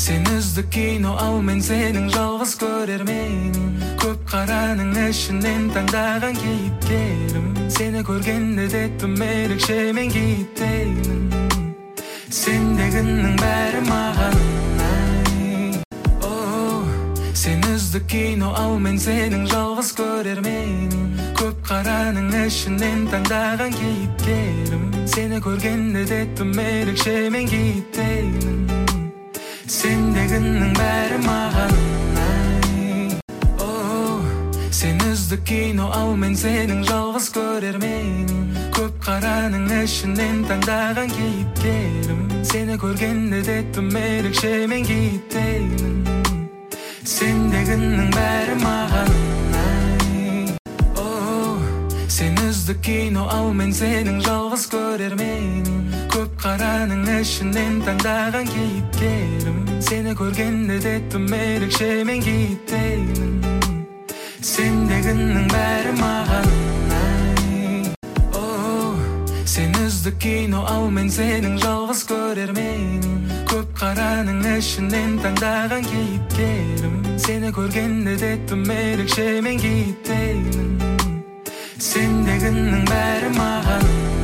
Sen üzdік кино, ал мен сенің жалғыз көрерменің. Көп қараның ішінен таңдаған кейіпкерім. Сені көргенде деттім ерекше мен кейіптеймін. Сендегінің бәрі маған ұнай. Sen üzdік кино, ал мен сенің жалғыз көрерменің. Көп қараның ішінен таңдаған кейіпкерім. Сені көргенде деттім ерекше мен кейіптеймін. Сендегінің бәрі маған ұнай. Sen üzdік кино, ал мен сенің жалғыз көрерменің. Көп қараның ішінен таңдаған кейіпкерім. Сені көргенде деттім ерекше мен кейіптеймін. Сендегінің бәрі маған ұнай. Sen üzdік кино, ал мен сенің жалғыз көрерменің. Көп қараның ішінен таңдаған кейіпкерім. Сені көргенде деттім ерекше мен кейіптеймін. Сендегінің бәрі маған ұнай. Sen üzdік кино, ал мен сенің жалғыз көрерменің. Көп қараның ішінен таңдаған кейіпкерім. Сені көргенде деттім ерекше мен кейіптеймін. Сендегінің бәрі маған